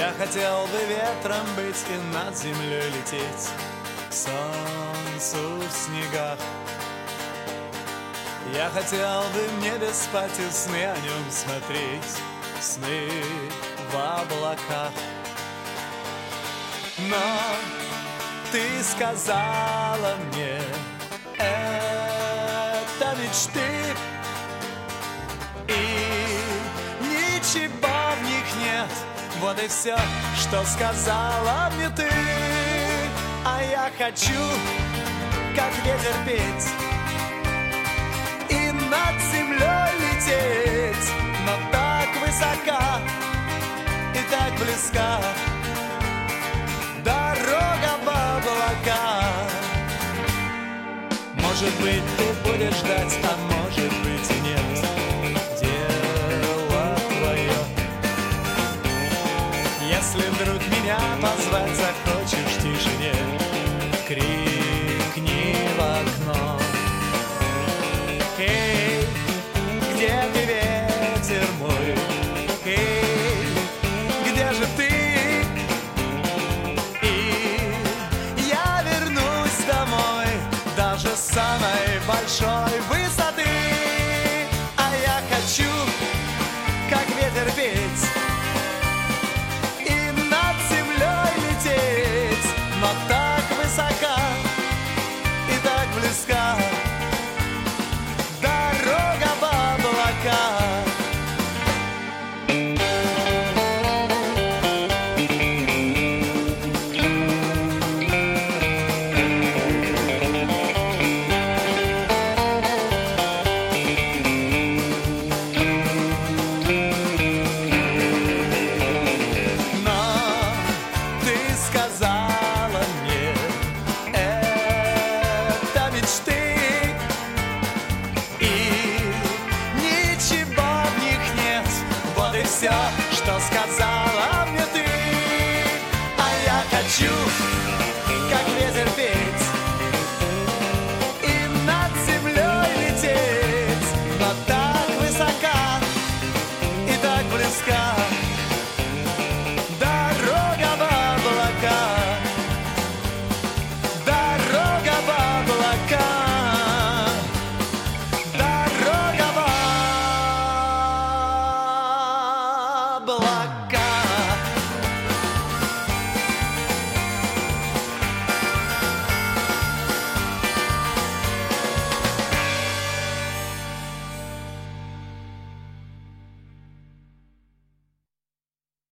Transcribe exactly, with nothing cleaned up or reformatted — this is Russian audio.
Я хотел бы ветром быть и над землей лететь, к солнцу в снегах. Я хотел бы в небе спать и сны о нем смотреть, сны в облаках. Но ты сказала мне, это мечты, и ничего в них нет. Вот и все, что сказала мне ты. А я хочу, как ветер, петь и над землей лететь, но так высока и так близка дорога в облака. Может быть, ты будешь ждать, а может быть и нет. Дело твое. Если вдруг меня позвать захочешь в тишине, крикни в окно. Эй, где ты, ветер мой? Эй, где же ты? И я вернусь домой даже с самой большой высоты. А я хочу, как ветер, петь и над землей лететь, но так высока и так близка дорога в облака. Все, что сказал